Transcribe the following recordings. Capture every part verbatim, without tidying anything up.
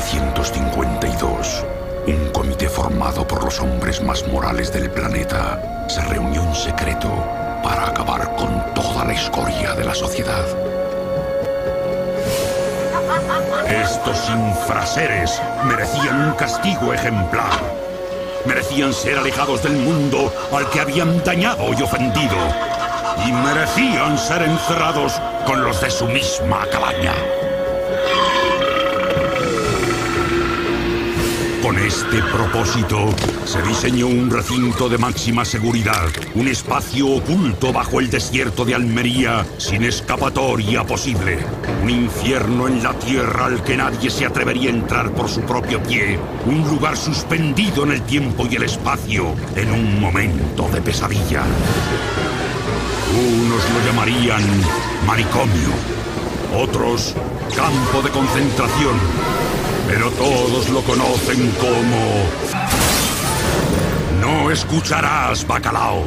novecientos cincuenta y dos, un comité formado por los hombres más morales del planeta se reunió en secreto para acabar con toda la escoria de la sociedad. Estos infraseres merecían un castigo ejemplar. Merecían ser alejados del mundo al que habían dañado y ofendido. Y merecían ser encerrados con los de su misma calaña. Con este propósito, se diseñó un recinto de máxima seguridad, un espacio oculto bajo el desierto de Almería, sin escapatoria posible. Un infierno en la tierra al que nadie se atrevería a entrar por su propio pie. Un lugar suspendido en el tiempo y el espacio, en un momento de pesadilla. Unos lo llamarían manicomio, otros campo de concentración. Pero todos lo conocen como... No escucharás, bacalao.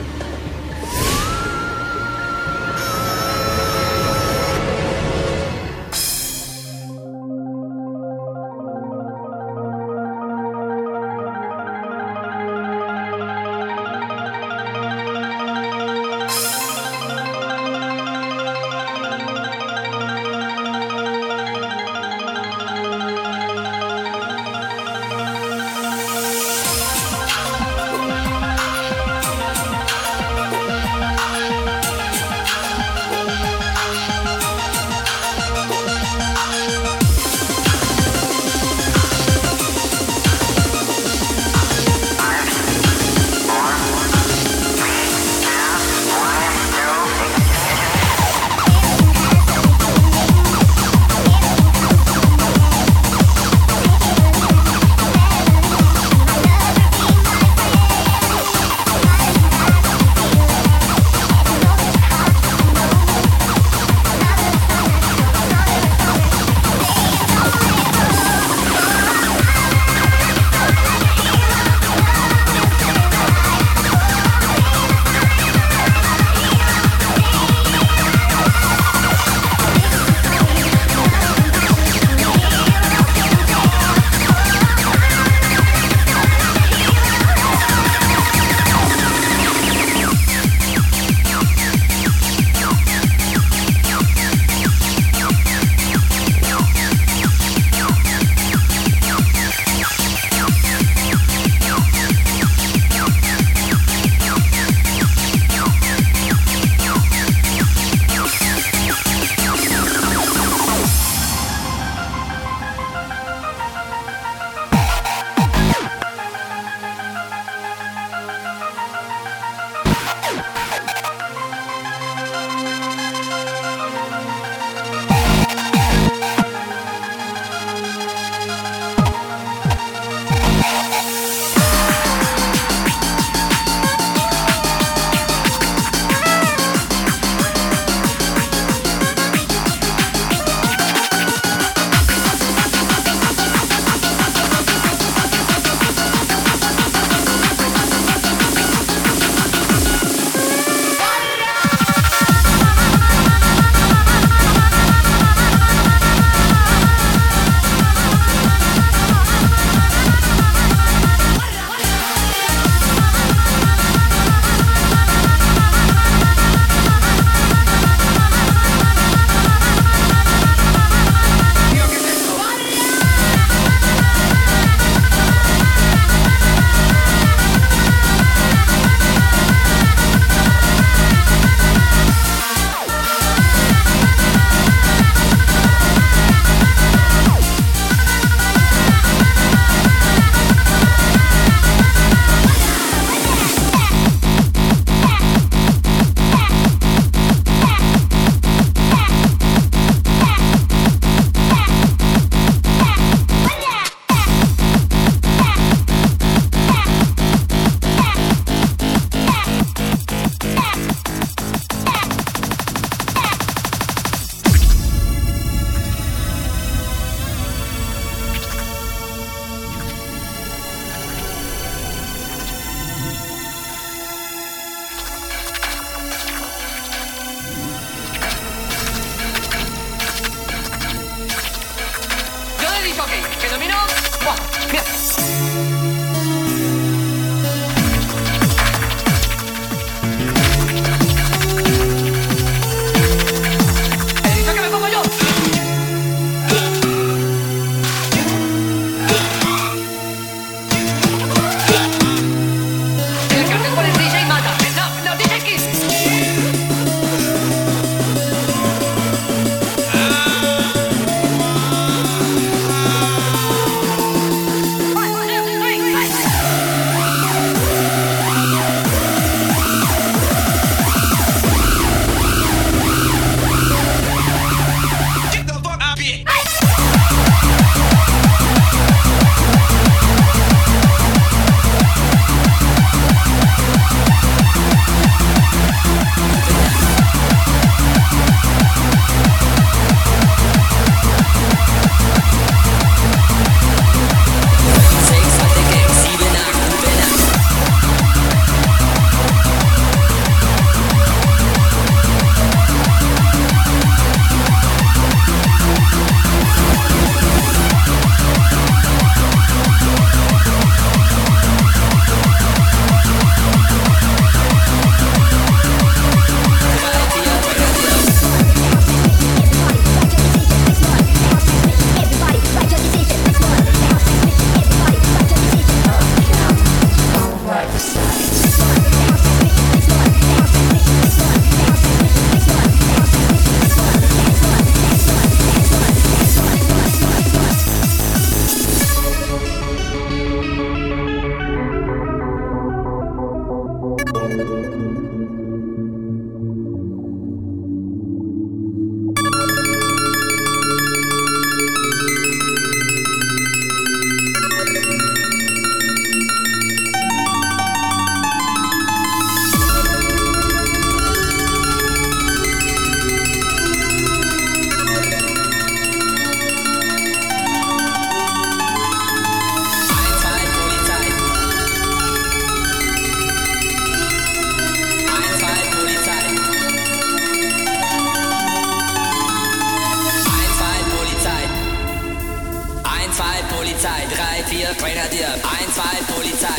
Grenadier, eins, zwei, Polizei.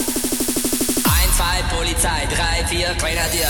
eins, zwei, Polizei, drei, vier, Grenadier.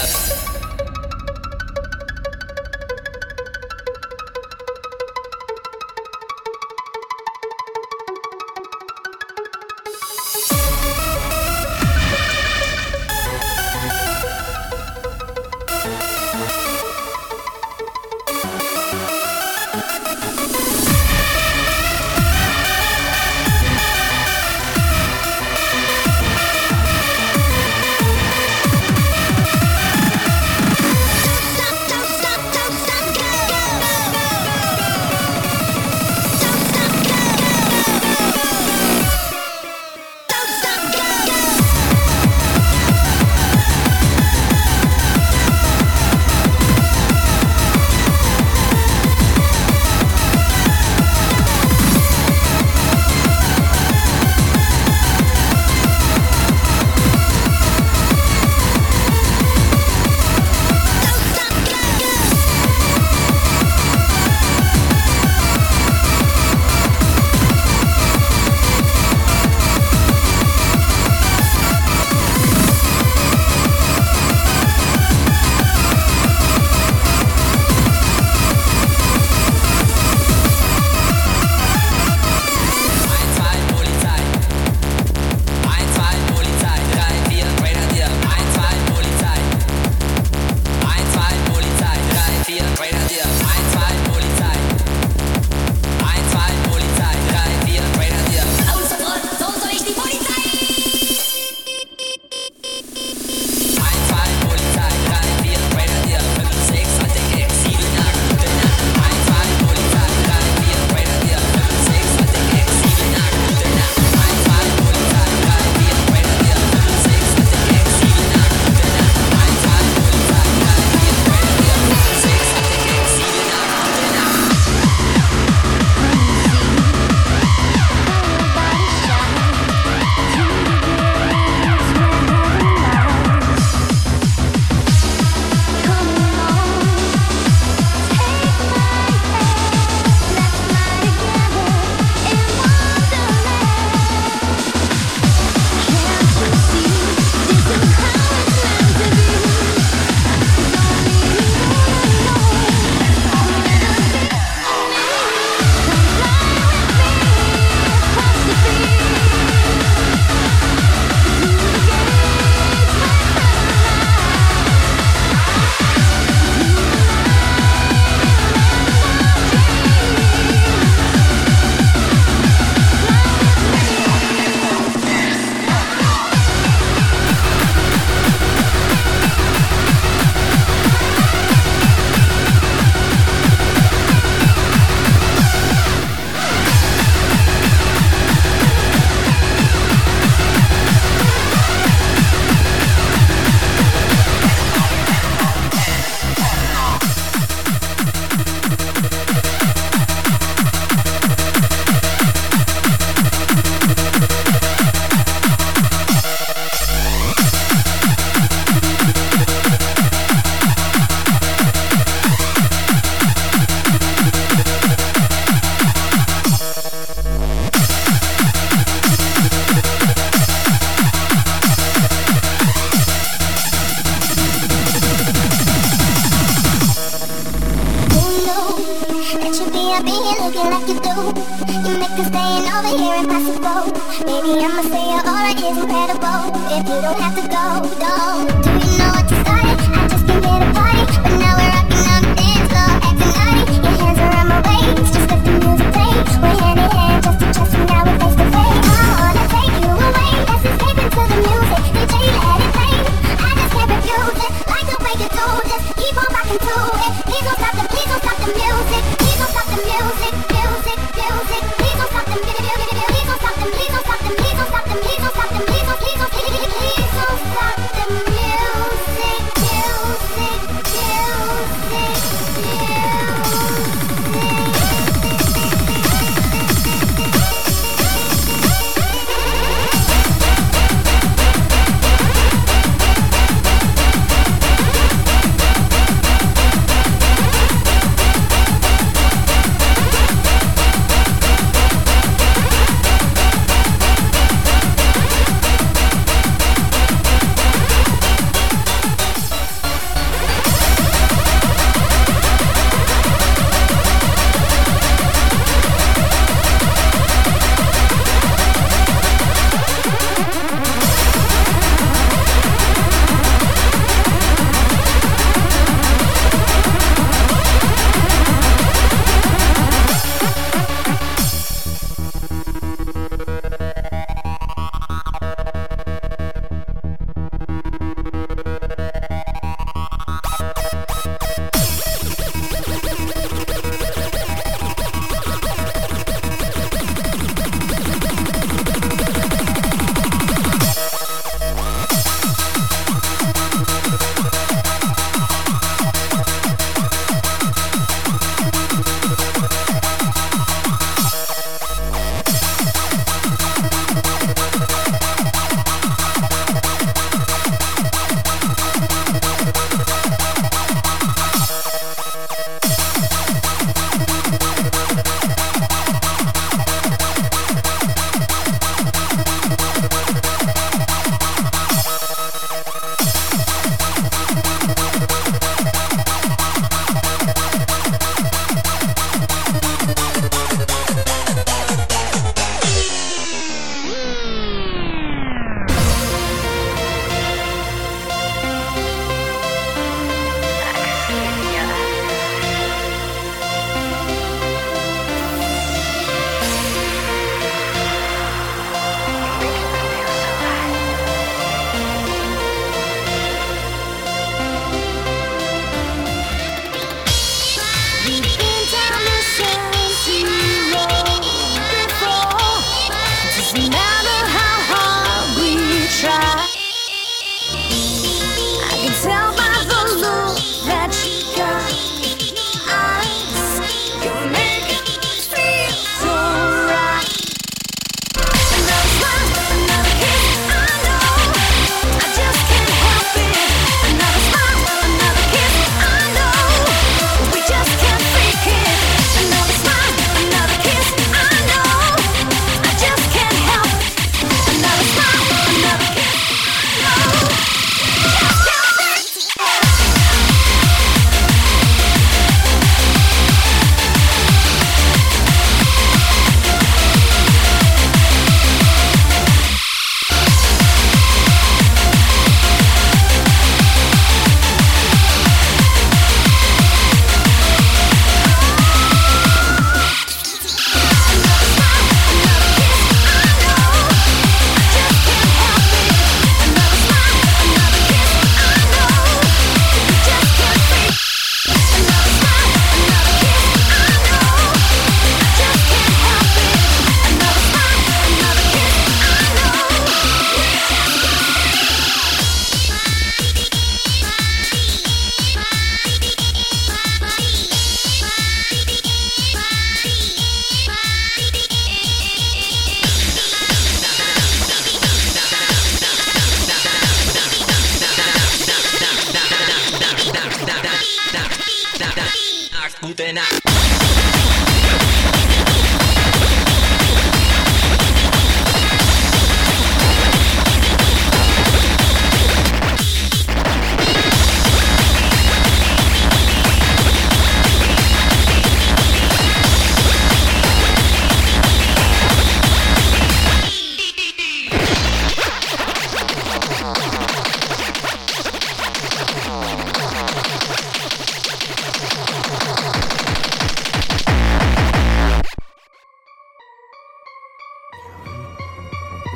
looking like you do. You make the staying over here impossible. Baby, I'ma say your aura is incredible. If you don't have to go, don't. Do you know what you started? I just came here to party, but now we're rocking on the dance floor, acting naughty. Your hands around my waist, just let the music play. We're hand in hand, just to trust me now we're face to face. I wanna take you away, let's escape into the music. D J, let it play. I just can't refuse it, like the way you do this. Keep on rocking to it. Please don't stop the, please don't stop the music. Please don't stop the music, music, music. Please don't stop the music, please don't stop the, please don't stop the, please don't stop the, please don't stop the, please don't, please don't, please don't, please don't stop the music, music, music, music.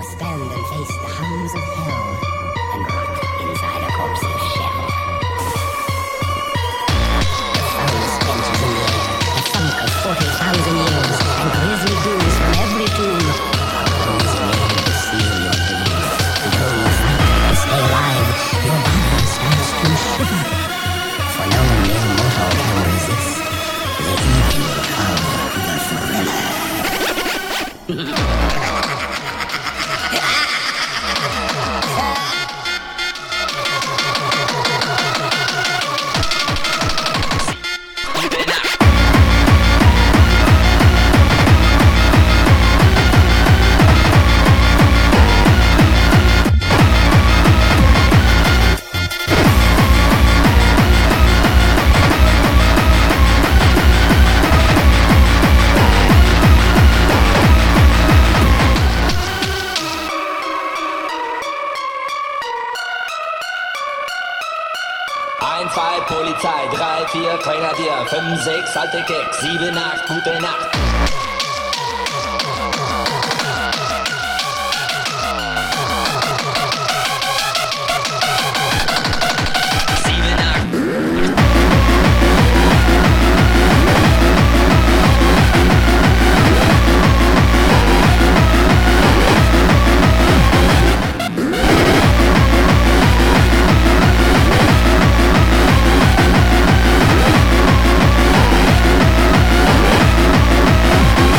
stand and face the hounds of hell and rot inside a corpse's shell. The foul stench is in the air, the funk of forty thousand years, and grisly ghouls from every tomb. Those made to seal your doom. Though you fight and stay alive, your body starts to shiver, for no mere mortal can resist the evil of the thriller. zwei, Polizei, drei, vier, Grenadier, fünf, sechs, alte Keks, sieben, acht, gute Nacht. We'll be right back.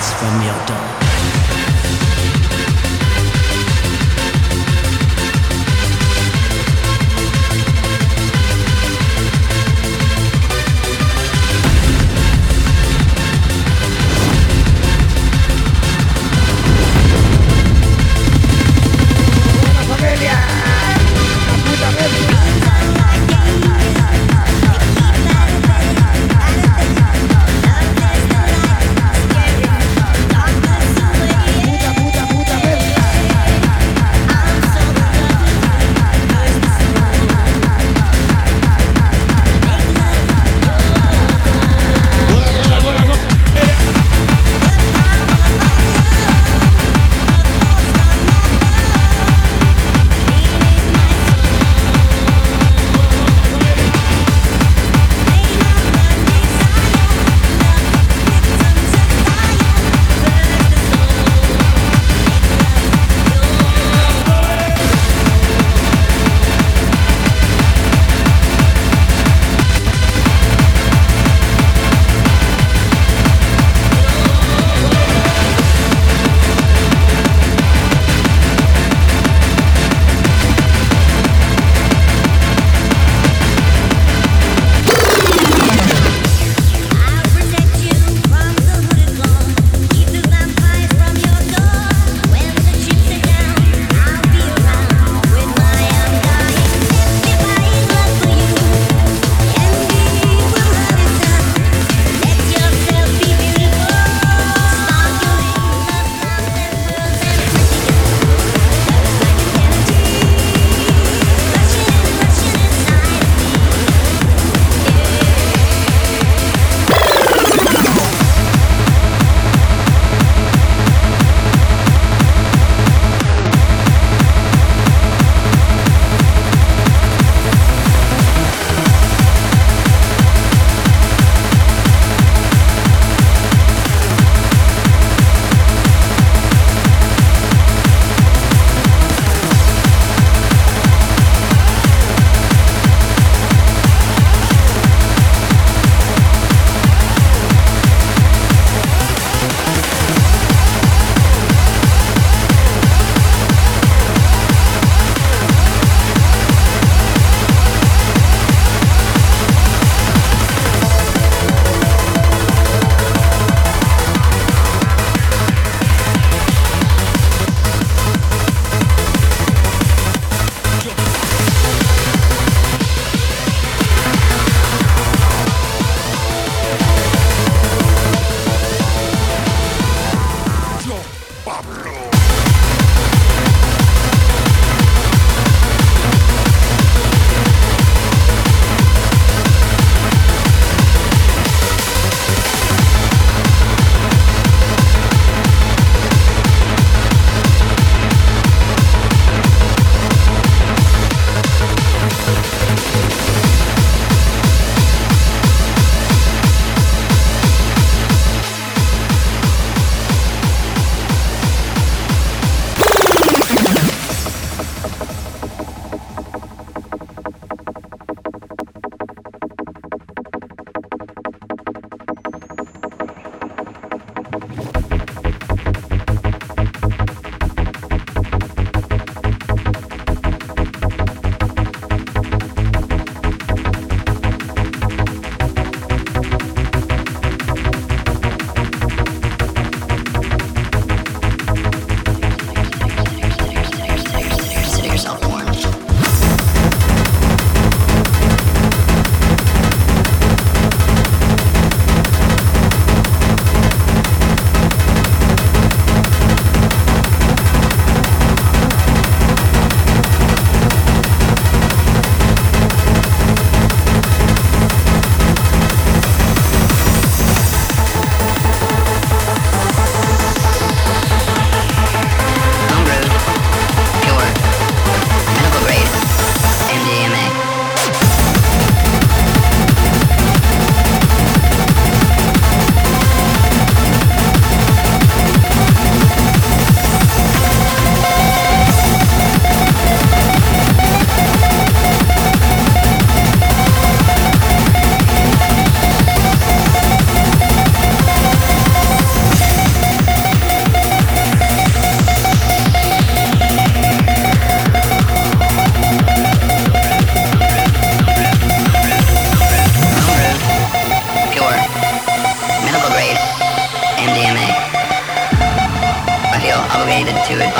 minutes from your door. Yeah.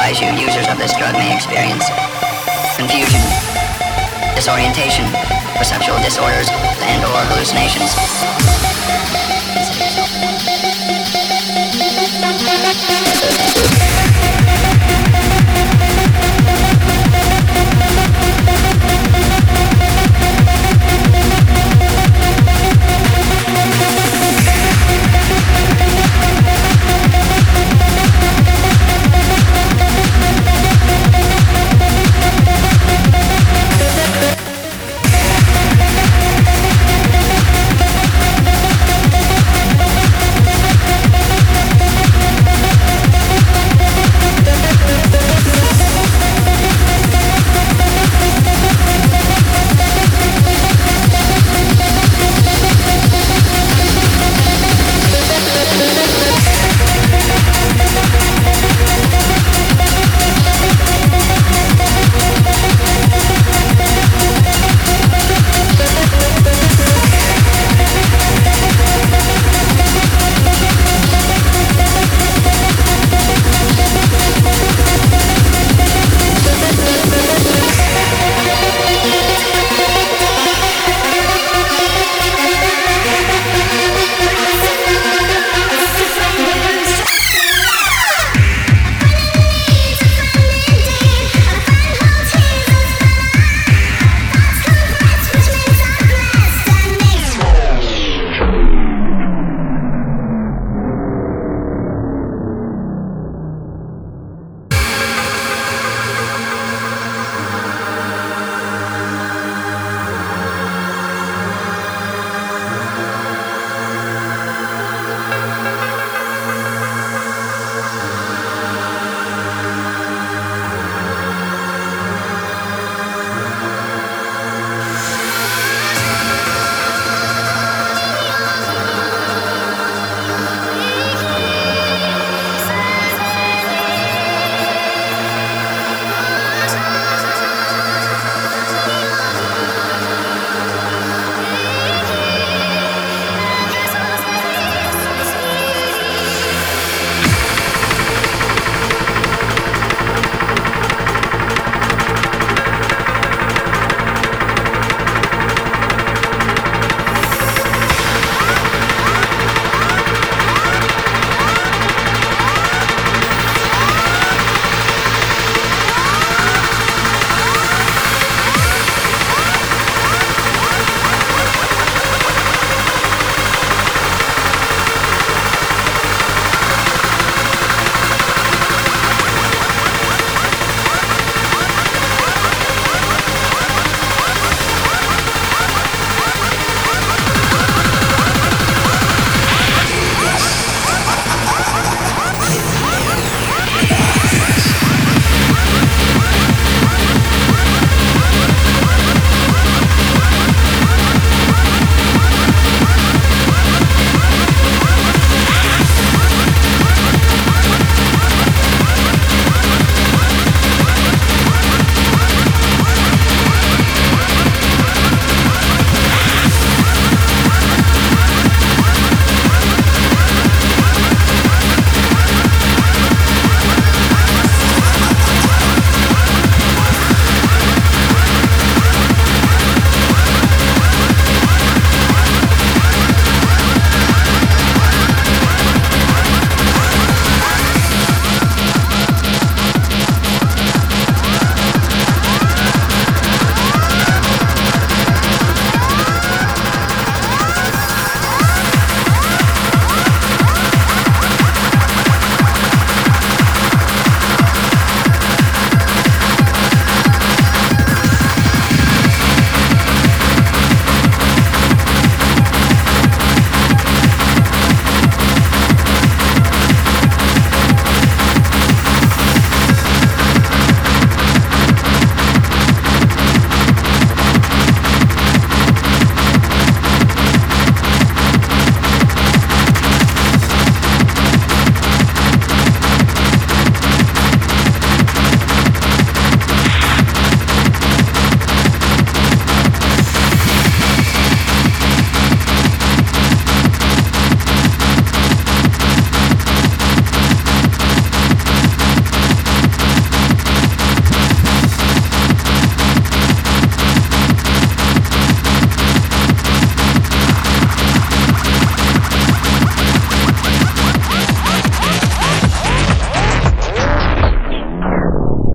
advise you users of this drug may experience confusion, disorientation, perceptual disorders, and or hallucinations.